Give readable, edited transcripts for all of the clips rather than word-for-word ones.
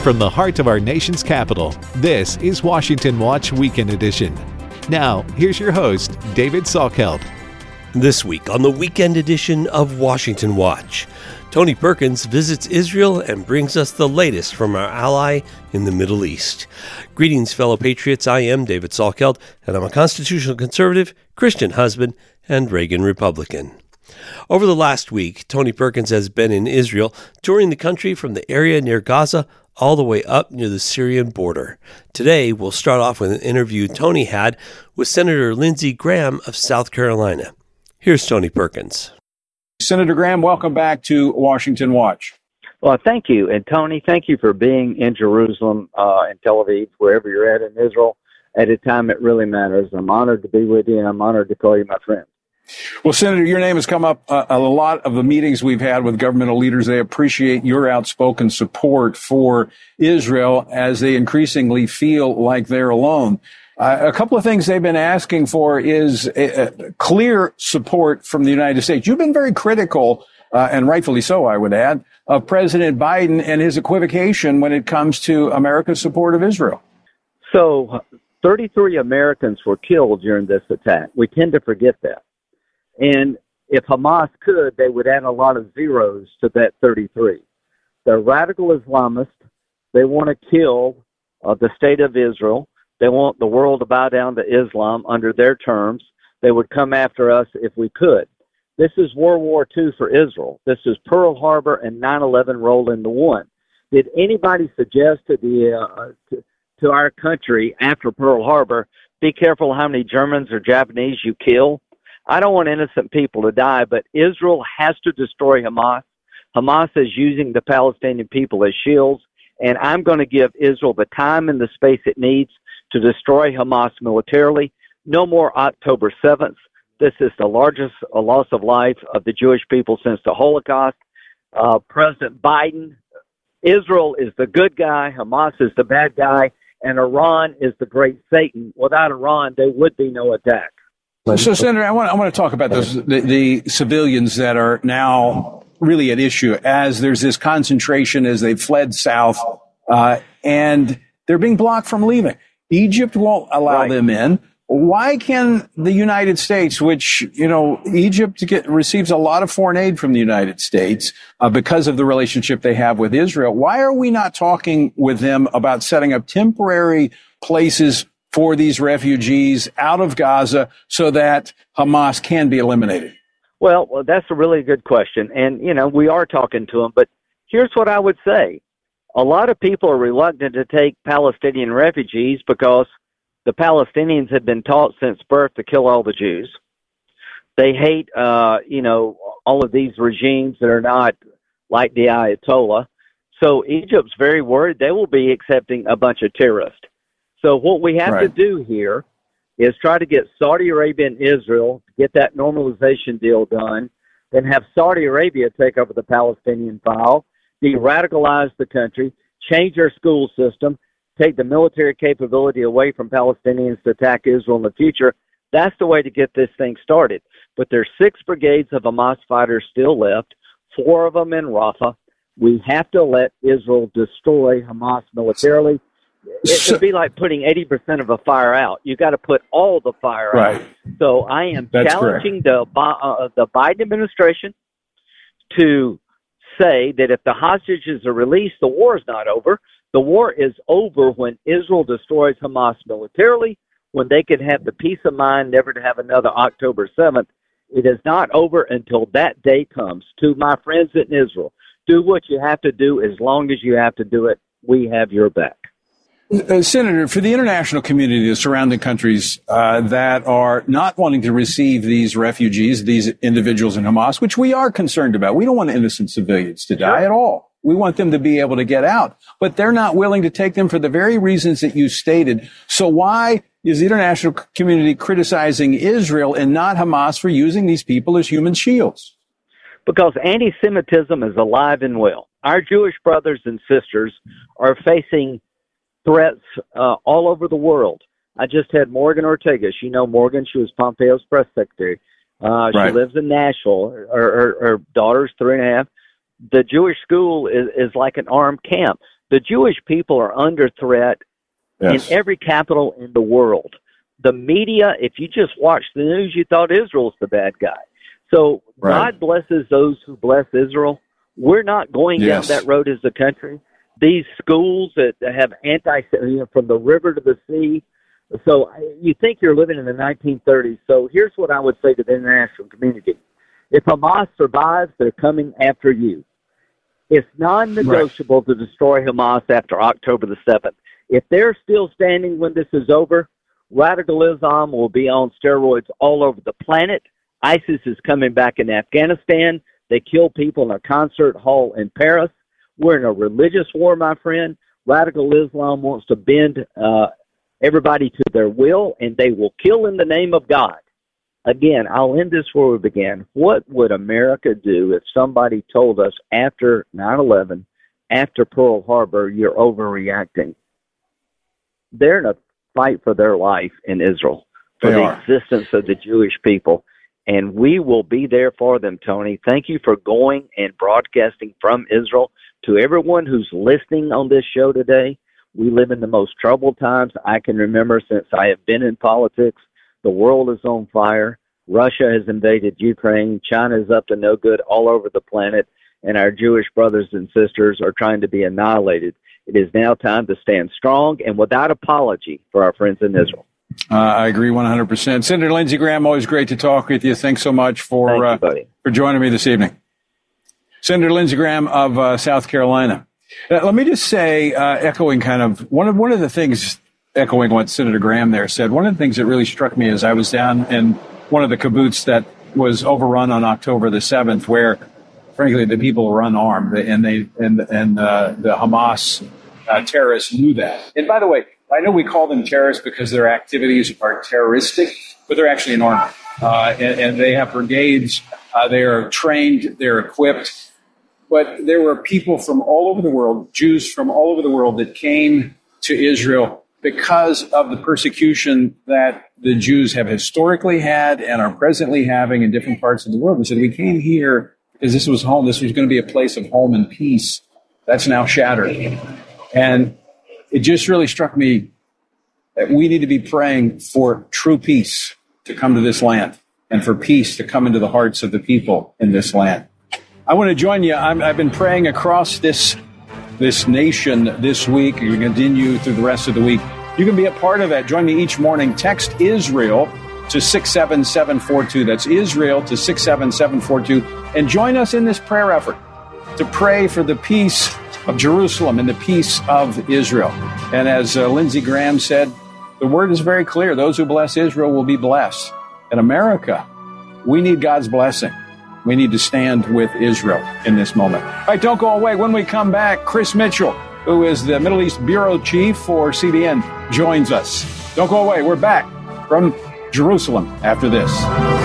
From the heart of our nation's capital, this is Washington Watch Weekend Edition. Now, here's your host, David Salkeld. This week on the Weekend Edition of Washington Watch, Tony Perkins visits Israel and brings us the latest from our ally in the Middle East. Greetings, fellow patriots. I am David Salkeld, and I'm a constitutional conservative, Christian husband, and Reagan Republican. Over the last week, Tony Perkins has been in Israel, touring the country from the area near Gaza all the way up near the Syrian border. Today, we'll start off with an interview Tony had with Senator Lindsey Graham of South Carolina. Here's Tony Perkins. Senator Graham, welcome back to Washington Watch. Well, thank you. And Tony, thank you for being in Jerusalem and Tel Aviv, wherever you're at in Israel, at a time it really matters. I'm honored to be with you, and I'm honored to call you my friend. Well, Senator, your name has come up a lot of the meetings we've had with governmental leaders. They appreciate your outspoken support for Israel as they increasingly feel like they're alone. A couple of things they've been asking for is clear support from the United States. You've been very critical, and rightfully so, I would add, of President Biden and his equivocation when it comes to America's support of Israel. So 33 Americans were killed during this attack. We tend to forget that. And if Hamas could, they would add a lot of zeros to that 33. They're radical Islamists. They want to kill the state of Israel. They want the world to bow down to Islam under their terms. They would come after us if we could. This is World War II for Israel. This is Pearl Harbor and 9/11 rolled into one. Did anybody suggest to our country after Pearl Harbor, be careful how many Germans or Japanese you kill? I don't want innocent people to die, but Israel has to destroy Hamas. Hamas is using the Palestinian people as shields, and I'm going to give Israel the time and the space it needs to destroy Hamas militarily. No more October 7th. This is the largest loss of life of the Jewish people since the Holocaust. President Biden, Israel is the good guy, Hamas is the bad guy, and Iran is the great Satan. Without Iran, there would be no attack. So, Senator, I want to talk about the civilians that are now really at issue as there's this concentration as they've fled south, and they're being blocked from leaving. Egypt won't allow them in. Why can the United States, which, Egypt receives a lot of foreign aid from the United States because of the relationship they have with Israel, why are we not talking with them about setting up temporary places for these refugees out of Gaza so that Hamas can be eliminated? Well, that's a really good question. And, we are talking to them. But here's what I would say. A lot of people are reluctant to take Palestinian refugees because the Palestinians have been taught since birth to kill all the Jews. They hate, all of these regimes that are not like the Ayatollah. So Egypt's very worried they will be accepting a bunch of terrorists. So what we have to do here is try to get Saudi Arabia and Israel to get that normalization deal done, then have Saudi Arabia take over the Palestinian file, de-radicalize the country, change their school system, take the military capability away from Palestinians to attack Israel in the future. That's the way to get this thing started. But there's 6 brigades of Hamas fighters still left, 4 of them in Rafah. We have to let Israel destroy Hamas militarily. It would be like putting 80% of a fire out. You got to put all the fire out. So I am challenging the Biden administration to say that if the hostages are released, the war is not over. The war is over when Israel destroys Hamas militarily, when they can have the peace of mind never to have another October 7th. It is not over until that day comes. To my friends in Israel, do what you have to do as long as you have to do it. We have your back. Senator, for the international community, the surrounding countries that are not wanting to receive these refugees, these individuals in Hamas, which we are concerned about. We don't want innocent civilians to die at all. We want them to be able to get out. But they're not willing to take them for the very reasons that you stated. So why is the international community criticizing Israel and not Hamas for using these people as human shields? Because anti-Semitism is alive and well. Our Jewish brothers and sisters are facing threats all over the world. I just had Morgan Ortega. You know Morgan. She was Pompeo's press secretary. She lives in Nashville. Her daughter's 3.5. The Jewish school is like an armed camp. The Jewish people are under threat in every capital in the world. The media, if you just watched the news, you thought Israel's the bad guy. So God blesses those who bless Israel. We're not going down that road as a country. These schools that have from the river to the sea. So you think you're living in the 1930s. So here's what I would say to the international community. If Hamas survives, they're coming after you. It's non-negotiable to destroy Hamas after October the 7th. If they're still standing when this is over, radical Islam will be on steroids all over the planet. ISIS is coming back in Afghanistan. They kill people in a concert hall in Paris. We're in a religious war, my friend. Radical Islam wants to bend everybody to their will, and they will kill in the name of God. Again, I'll end this where we began. What would America do if somebody told us after 9/11, after Pearl Harbor, you're overreacting? They're in a fight for their life in Israel, for the existence of the Jewish people. And we will be there for them, Tony. Thank you for going and broadcasting from Israel. To everyone who's listening on this show today, we live in the most troubled times I can remember since I have been in politics. The world is on fire. Russia has invaded Ukraine. China is up to no good all over the planet. And our Jewish brothers and sisters are trying to be annihilated. It is now time to stand strong and without apology for our friends in Israel. I agree 100%. Senator Lindsey Graham, always great to talk with you. Thanks so much for joining me this evening. Senator Lindsey Graham of South Carolina. Let me just say, echoing kind of one of the things, echoing what Senator Graham there said, one of the things that really struck me is I was down in one of the kibbutz that was overrun on October the 7th, where, frankly, the people were unarmed, and the Hamas terrorists knew that. And by the way, I know we call them terrorists because their activities are terroristic, but they're actually an army. And they have brigades. They are trained. They're equipped. But there were people from all over the world, Jews from all over the world, that came to Israel because of the persecution that the Jews have historically had and are presently having in different parts of the world. They said, we came here because this was home. This was going to be a place of home and peace. That's now shattered. And it just really struck me that we need to be praying for true peace to come to this land and for peace to come into the hearts of the people in this land. I want to join you. I've been praying across this nation this week. You can continue through the rest of the week. You can be a part of that. Join me each morning. Text Israel to 67742. That's Israel to 67742. And join us in this prayer effort to pray for the peace of Jerusalem and the peace of Israel. And as Lindsey Graham said, the word is very clear. Those who bless Israel will be blessed. In America, we need God's blessing. We need to stand with Israel in this moment. All right, don't go away. When we come back, Chris Mitchell, who is the Middle East Bureau Chief for CBN, joins us. Don't go away. We're back from Jerusalem after this.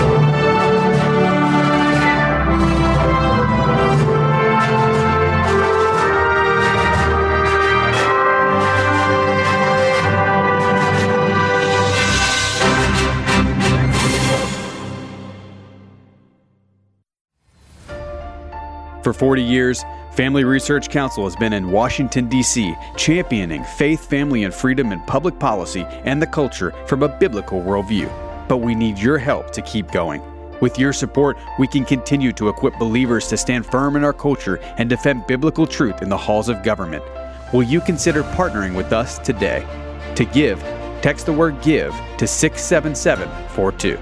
For 40 years, Family Research Council has been in Washington, D.C., championing faith, family, and freedom in public policy and the culture from a biblical worldview. But we need your help to keep going. With your support, we can continue to equip believers to stand firm in our culture and defend biblical truth in the halls of government. Will you consider partnering with us today? To give, text the word GIVE to 67742.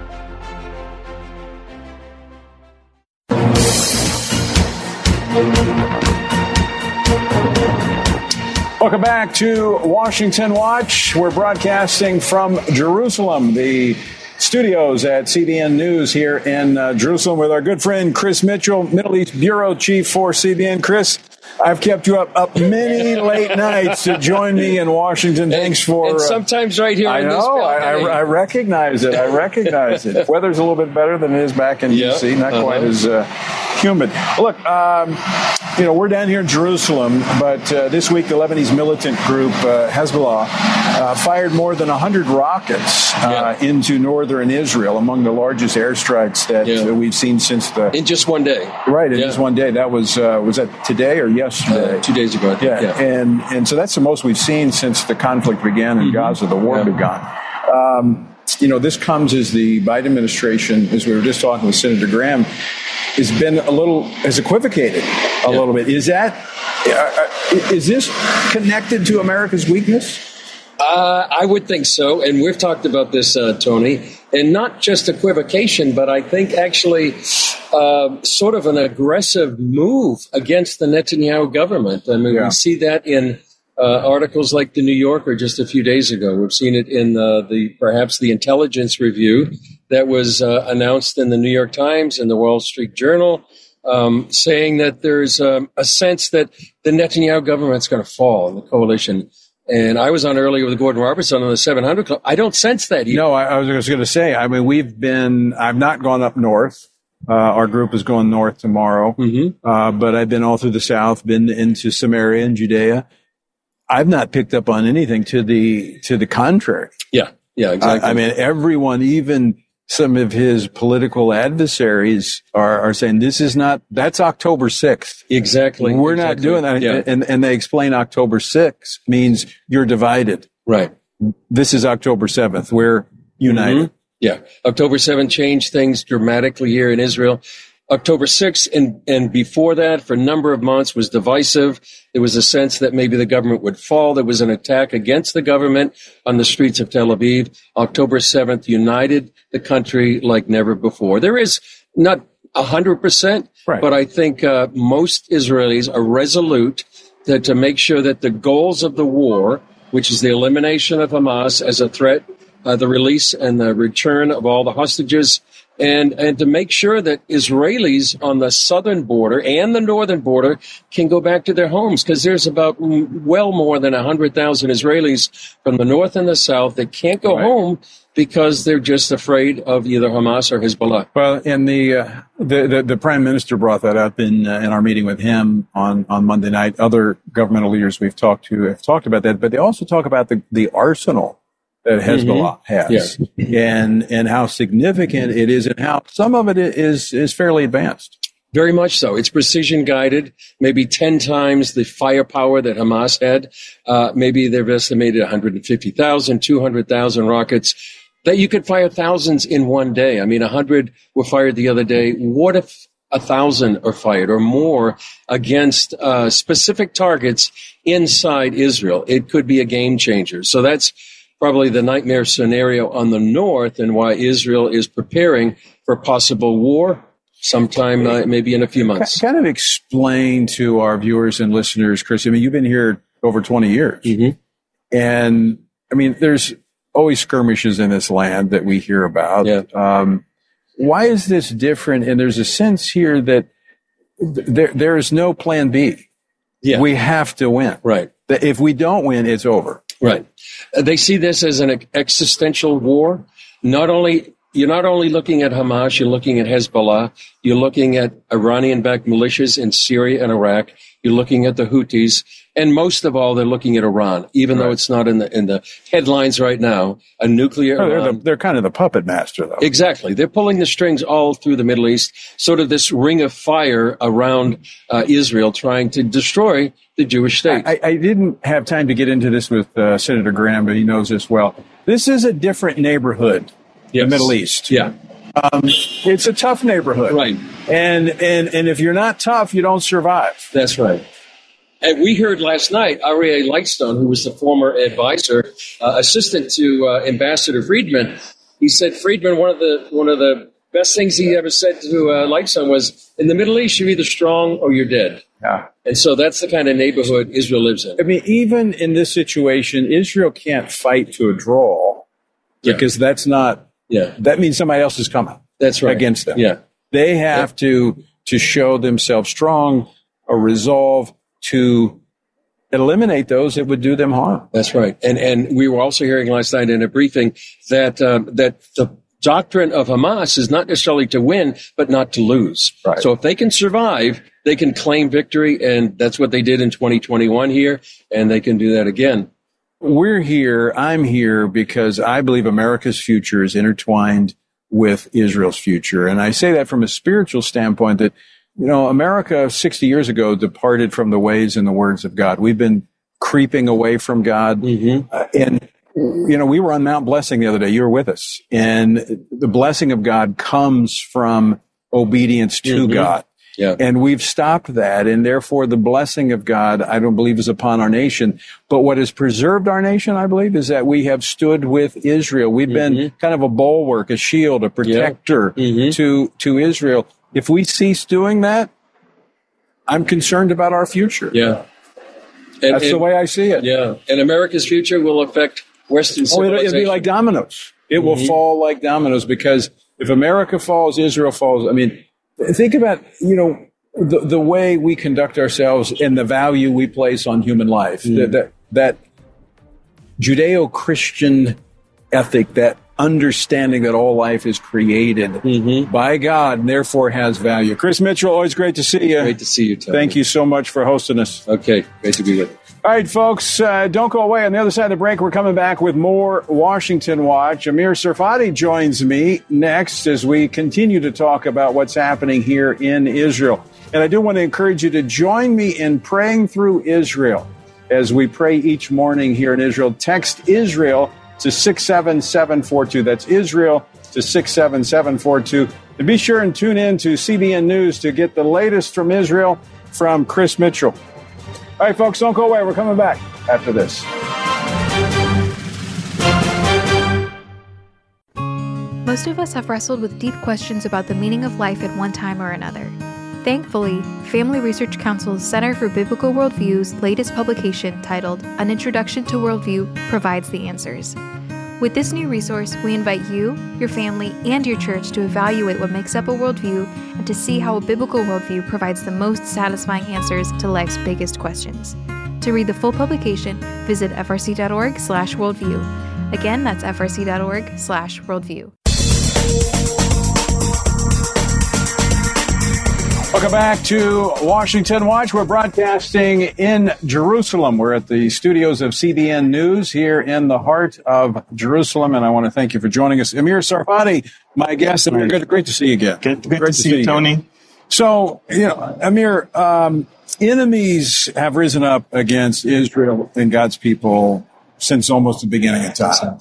Welcome back to Washington Watch. We're broadcasting from Jerusalem, the studios at CBN News here in Jerusalem with our good friend Chris Mitchell, Middle East Bureau Chief for CBN. Chris, I've kept you up many late nights to join me in Washington. Thanks for... And sometimes right here in this balcony. I recognize it. I recognize it. Weather's a little bit better than it is back in D.C. Not quite as humid. Look, we're down here in Jerusalem, but this week the Lebanese militant group Hezbollah fired more than 100 rockets into northern Israel, among the largest airstrikes that we've seen since in just one day. Right, in just one day. That was that today or yesterday? 2 days ago. Yeah. And so that's the most we've seen since the conflict began in Gaza, the war began. This comes as the Biden administration, as we were just talking with Senator Graham, has equivocated a little bit. Is this connected to America's weakness? I would think so. And we've talked about this, Tony, and not just equivocation, but I think actually sort of an aggressive move against the Netanyahu government. I mean, we see that in articles like the New Yorker just a few days ago. We've seen it in perhaps the intelligence review that was announced in the New York Times and the Wall Street Journal, saying that there's a sense that the Netanyahu government's going to fall in the coalition. And I was on earlier with Gordon Robertson on the 700 Club. I don't sense that either. No, I was going to say, I mean, I've not gone up north. Our group is going north tomorrow, but I've been all through the South, been into Samaria and Judea. I've not picked up on anything to the contrary. Yeah, exactly. I mean, everyone, even some of his political adversaries are saying that's October 6th. Exactly. We're not doing that. Yeah. And they explain October 6th means you're divided. Right. This is October 7th. We're united. Yeah. October 7th changed things dramatically here in Israel. October 6th and before that, for a number of months, was divisive. There was a sense that maybe the government would fall. There was an attack against the government on the streets of Tel Aviv. October 7th united the country like never before. There is not 100%, but I think most Israelis are resolute to make sure that the goals of the war, which is the elimination of Hamas as a threat, the release and the return of all the hostages, and to make sure that Israelis on the southern border and the northern border can go back to their homes, because there's about well more than 100,000 Israelis from the north and the south that can't go home because they're just afraid of either Hamas or Hezbollah. Well, and the Prime Minister brought that up in our meeting with him on Monday night. Other governmental leaders we've talked to have talked about that, but they also talk about the arsenal that Hezbollah has, and how significant it is, and how some of it is fairly advanced. Very much so. It's precision guided, maybe 10 times the firepower that Hamas had. Maybe they've estimated 150,000, 200,000 rockets that you could fire thousands in one day. I mean, 100 were fired the other day. What if 1,000 are fired or more against specific targets inside Israel? It could be a game changer. So that's probably the nightmare scenario on the north, and why Israel is preparing for possible war sometime maybe in a few months. Kind of explain to our viewers and listeners, Chris, I mean, you've been here over 20 years. And, I mean, there's always skirmishes in this land that we hear about. Why is this different? And there's a sense here that there is no plan B. We have to win. Right. That if we don't win, it's over. Right. They see this as an existential war. You're not only looking at Hamas, you're looking at Hezbollah, you're looking at Iranian-backed militias in Syria and Iraq, you're looking at the Houthis, and most of all, they're looking at Iran, even though it's not in the headlines right now. A nuclear Iran. They're kind of the puppet master, though. Exactly. They're pulling the strings all through the Middle East, sort of this ring of fire around Israel, trying to destroy the Jewish state. I didn't have time to get into this with Senator Graham, but he knows this well. This is a different neighborhood. The Middle East. It's a tough neighborhood. Right. And if you're not tough, you don't survive. That's right. And we heard last night, Aryeh Lightstone, who was the former advisor, assistant to Ambassador Friedman, he said Friedman, one of the best things he ever said to Lightstone was, in the Middle East, you're either strong or you're dead. Yeah. And so that's the kind of neighborhood Israel lives in. I mean, even in this situation, Israel can't fight to a draw because that's not. That means somebody else is coming. That's right. Against them. Yeah. They have to show themselves strong, a resolve to eliminate those that would do them harm. That's right. And we were also hearing last night in a briefing that doctrine of Hamas is not necessarily to win, but not to lose. Right. So if they can survive, they can claim victory, and that's what they did in 2021 here, and they can do that again. We're here, I'm here, because I believe America's future is intertwined with Israel's future. And I say that from a spiritual standpoint that, America 60 years ago departed from the ways and the words of God. We've been creeping away from God. And we were on Mount Blessing the other day. You were with us. And the blessing of God comes from obedience to God. Yeah. And we've stopped that. And therefore, the blessing of God, I don't believe, is upon our nation. But what has preserved our nation, I believe, is that we have stood with Israel. We've been kind of a bulwark, a shield, a protector to Israel. If we cease doing that, I'm concerned about our future. Yeah. That's the way I see it. Yeah. And America's future will affect Western civilization. It'll be like dominoes. It will fall like dominoes, because if America falls, Israel falls. I mean, think about, the way we conduct ourselves and the value we place on human life. That Judeo-Christian ethic, that understanding that all life is created by God and therefore has value. Chris Mitchell, always great to see you. Great to see you, Tony. Thank you so much for hosting us. Okay, great to be with you. All right, folks, don't go away. On the other side of the break, we're coming back with more Washington Watch. Amir Tsarfati joins me next as we continue to talk about what's happening here in Israel. And I do want to encourage you to join me in praying through Israel as we pray each morning here in Israel. Text Israel to 67742. That's Israel to 67742. And be sure and tune in to CBN News to get the latest from Israel from Chris Mitchell. All right, folks, don't go away. We're coming back after this. Most of us have wrestled with deep questions about the meaning of life at one time or another. Thankfully, Family Research Council's Center for Biblical Worldview's latest publication, titled An Introduction to Worldview, provides the answers. With this new resource, we invite you, your family, and your church to evaluate what makes up a worldview and to see how a biblical worldview provides the most satisfying answers to life's biggest questions. To read the full publication, visit frc.org/worldview. Again, that's frc.org/worldview. Welcome back to Washington Watch. We're broadcasting in Jerusalem. We're at the studios of CBN News here in the heart of Jerusalem, and I want to thank you for joining us. Amir Tsarfati, my guest. Amir, great to see you again. Great to see you, Tony. Again. So, Amir, enemies have risen up against Israel and God's people since almost the beginning of time.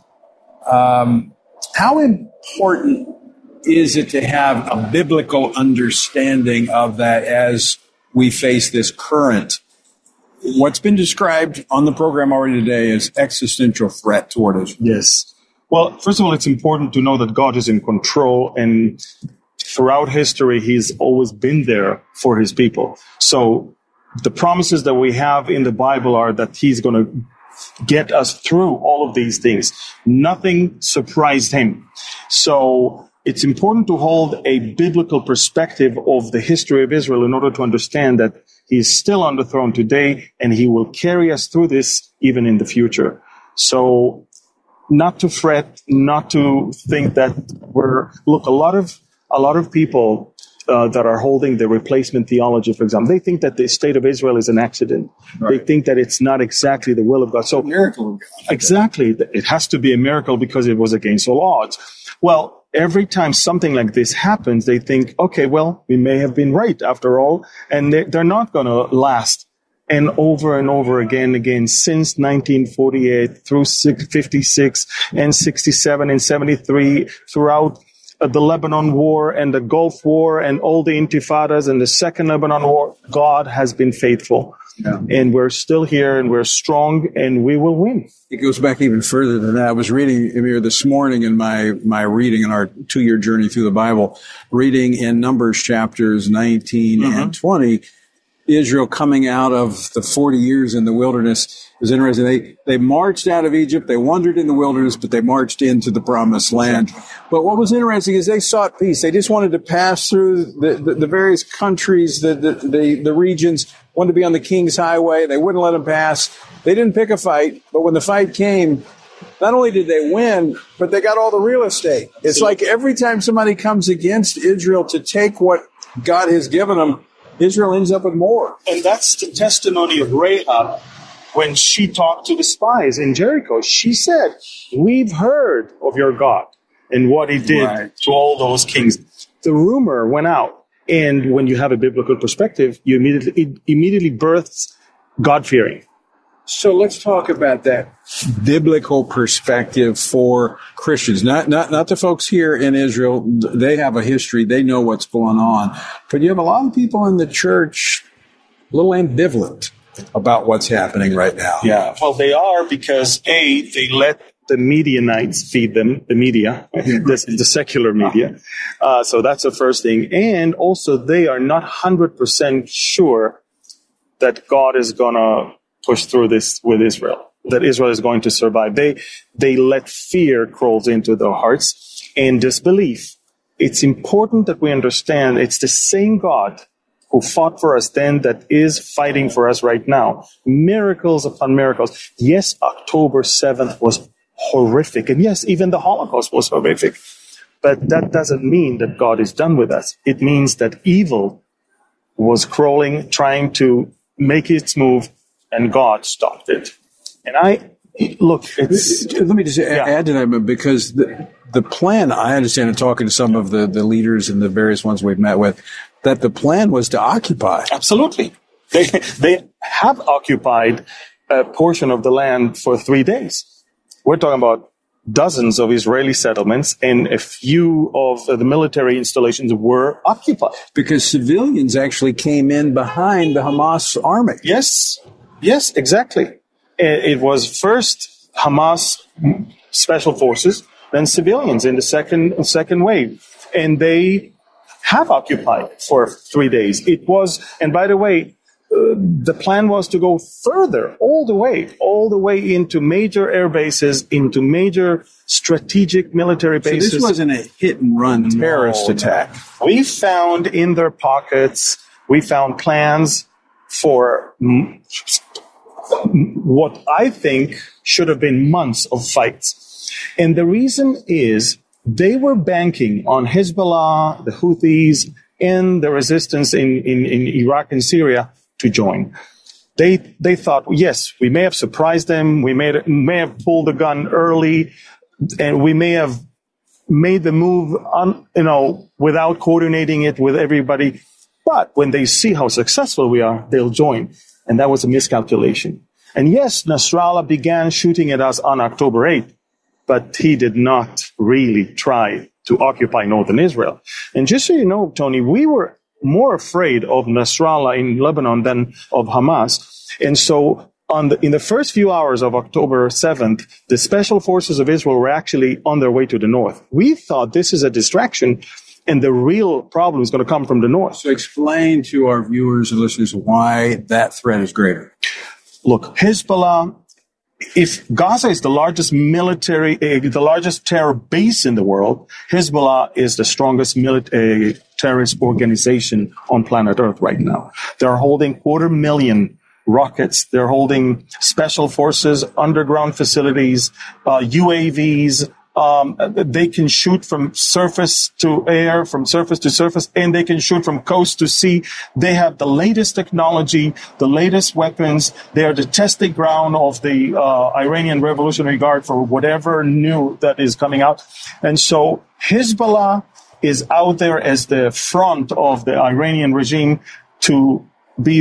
How important is it to have a biblical understanding of that as we face this current, what's been described on the program already today as existential threat toward us? Yes. Well, first of all, it's important to know that God is in control, and throughout history, he's always been there for his people. So the promises that we have in the Bible are that he's going to get us through all of these things. Nothing surprised him. So it's important to hold a biblical perspective of the history of Israel in order to understand that he is still on the throne today, and he will carry us through this even in the future. So not to fret, not to think that a lot of people that are holding the replacement theology, for example, they think that the state of Israel is an accident. Right. They think that it's not exactly the will of God. So, miracle of God. Exactly. It has to be a miracle because it was against all odds. Well, every time something like this happens, they think, okay, well, we may have been right after all, and they're not going to last. And over again, since 1948 through 56 and 67 and 73, throughout the Lebanon War and the Gulf War and all the intifadas and the Second Lebanon War, God has been faithful. Yeah. And we're still here, and we're strong, and we will win. It goes back even further than that. I was reading, Amir, this morning in my reading in our 2-year journey through the Bible, reading in Numbers chapters 19 and 20, Israel coming out of the 40 years in the wilderness. It was interesting. They marched out of Egypt. They wandered in the wilderness, but they marched into the promised land. But what was interesting is they sought peace. They just wanted to pass through the various countries, the regions, wanted to be on the King's Highway. They wouldn't let them pass. They didn't pick a fight, but when the fight came, not only did they win, but they got all the real estate. It's like every time somebody comes against Israel to take what God has given them, Israel ends up with more. And that's the testimony of Rahab when she talked to the spies in Jericho. She said, we've heard of your God and what he did to all those kings. The rumor went out. And when you have a biblical perspective, it immediately births God-fearing. So let's talk about that biblical perspective for Christians, not the folks here in Israel. They have a history. They know what's going on. But you have a lot of people in the church a little ambivalent about what's happening right now. Yeah, well, they are because, A, they let the Midianites feed them, the media, the secular media. So that's the first thing. And also, they are not 100% sure that God is going to push through this with Israel, that Israel is going to survive. They let fear crawls into their hearts and disbelief. It's important that we understand it's the same God who fought for us then that is fighting for us right now. Miracles upon miracles. Yes, October 7th was horrific. And yes, even the Holocaust was horrific. But that doesn't mean that God is done with us. It means that evil was crawling, trying to make its move, and God stopped it. And let me just add to that, because the plan, I understand, in talking to some of the leaders and the various ones we've met with, that the plan was to occupy. Absolutely. They have occupied a portion of the land for 3 days. We're talking about dozens of Israeli settlements, and a few of the military installations were occupied. Because civilians actually came in behind the Hamas army. Yes, exactly. It was first Hamas special forces, then civilians in the second wave. And they have occupied for 3 days. It was, and by the way, the plan was to go further, all the way into major air bases, into major strategic military bases. So this wasn't a hit-and-run terrorist attack. We found in their pockets, we found plans for what I think should have been months of fights. And the reason is they were banking on Hezbollah, the Houthis, and the resistance in Iraq and Syria to join. They thought, yes, we may have surprised them, we may have pulled the gun early, and we may have made the move without coordinating it with everybody. But when they see how successful we are, they'll join. And that was a miscalculation. And yes, Nasrallah began shooting at us on October 8th, but he did not really try to occupy northern Israel. And just so you know, Tony, we were more afraid of Nasrallah in Lebanon than of Hamas. And so in the first few hours of October 7th, the special forces of Israel were actually on their way to the north. We thought this is a distraction, and the real problem is going to come from the north. So explain to our viewers and listeners why that threat is greater. Look, Hezbollah, if Gaza is the largest the largest terror base in the world, Hezbollah is the strongest terrorist organization on planet Earth right now. They're holding 250,000 rockets. They're holding special forces, underground facilities, UAVs. They can shoot from surface to air, from surface to surface, and they can shoot from coast to sea. They have the latest technology, the latest weapons. They are the testing ground of the Iranian Revolutionary Guard for whatever new that is coming out. And so Hezbollah is out there as the front of the Iranian regime to be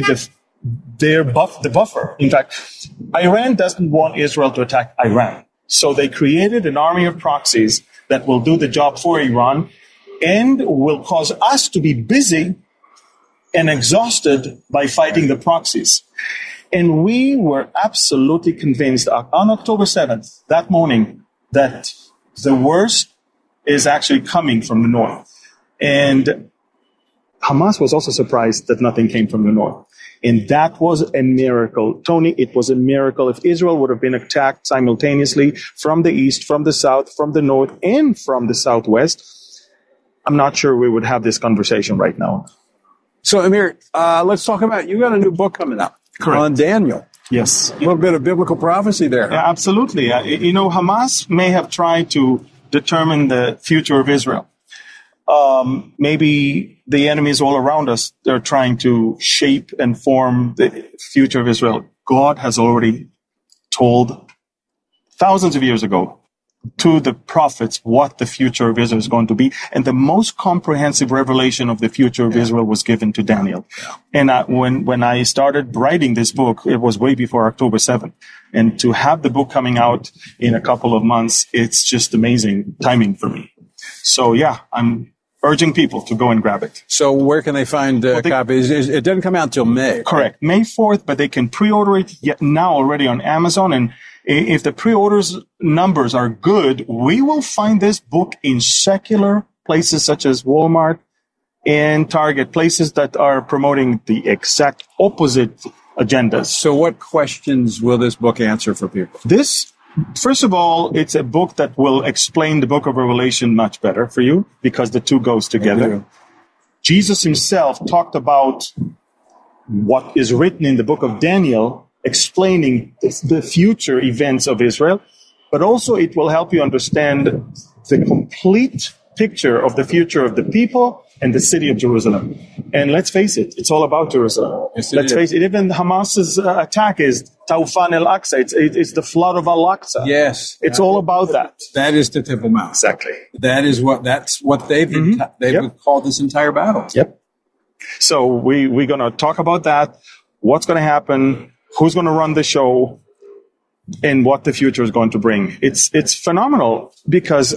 the buffer. In fact, Iran doesn't want Israel to attack Iran. So they created an army of proxies that will do the job for Iran and will cause us to be busy and exhausted by fighting the proxies. And we were absolutely convinced on October 7th, that morning, that the worst is actually coming from the north. And Hamas was also surprised that nothing came from the north. And that was a miracle. Tony, it was a miracle. If Israel would have been attacked simultaneously from the east, from the south, from the north, and from the southwest, I'm not sure we would have this conversation right now. So, Amir, let's talk about, you got a new book coming out. Correct. On Daniel. Yes. A little bit of biblical prophecy there. Yeah, absolutely. Hamas may have tried to determine the future of Israel. Maybe the enemies all around us, they're trying to shape and form the future of Israel. God has already told thousands of years ago to the prophets what the future of Israel is going to be. And the most comprehensive revelation of the future of Israel was given to Daniel. And when I started writing this book, it was way before October 7th. And to have the book coming out in a couple of months, it's just amazing timing for me. So yeah, I'm urging people to go and grab it. So where can they find copies? It doesn't come out till May. Correct. May 4th, but they can pre-order it now already on Amazon. And if the pre-orders numbers are good, we will find this book in secular places such as Walmart and Target, places that are promoting the exact opposite agendas. So what questions will this book answer for people? First of all, it's a book that will explain the book of Revelation much better for you because the two goes together. Jesus himself talked about what is written in the book of Daniel, explaining the future events of Israel, but also it will help you understand the complete picture of the future of the people and the city of Jerusalem. And let's face it, it's all about Jerusalem. Yes, let's face it, even Hamas's attack is Taufan al-Aqsa. It's the flood of Al-Aqsa. Yes. It's all about that. That is the Temple Mount. Exactly. That's what they've called this entire battle. Yep. So we're going to talk about that, what's going to happen, who's going to run the show, and what the future is going to bring. It's phenomenal because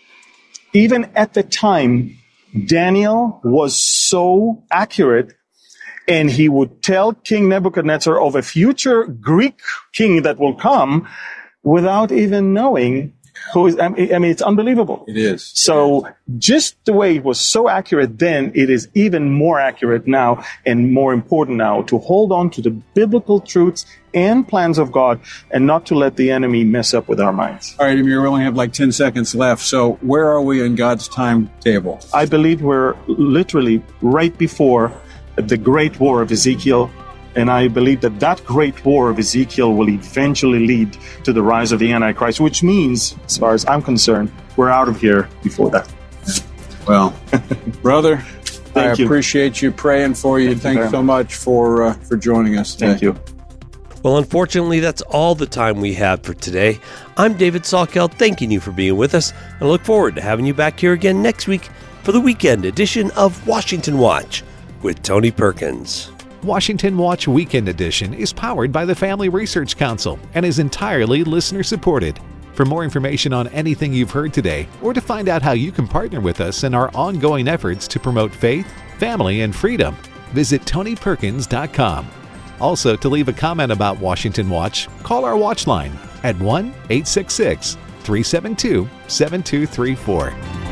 even at the time, Daniel was so accurate, and he would tell King Nebuchadnezzar of a future Greek king that will come without even knowing who is. I mean, it's unbelievable. It is. So just the way it was so accurate then, it is even more accurate now and more important now to hold on to the biblical truths and plans of God and not to let the enemy mess up with our minds. All right, Amir, we only have like 10 seconds left. So where are we in God's timetable? I believe we're literally right before the Great War of Ezekiel. And I believe that Great War of Ezekiel will eventually lead to the rise of the Antichrist, which means, as far as I'm concerned, we're out of here before that. Well, brother, I you. appreciate you praying for you. Thanks so much for joining us today. Thank you. Well, unfortunately, that's all the time we have for today. I'm David Salkeld, thanking you for being with us, and I look forward to having you back here again next week for the weekend edition of Washington Watch with Tony Perkins. Washington Watch Weekend Edition is powered by the Family Research Council and is entirely listener-supported. For more information on anything you've heard today, or to find out how you can partner with us in our ongoing efforts to promote faith, family, and freedom, visit TonyPerkins.com. Also, to leave a comment about Washington Watch, call our watch line at 1-866-372-7234.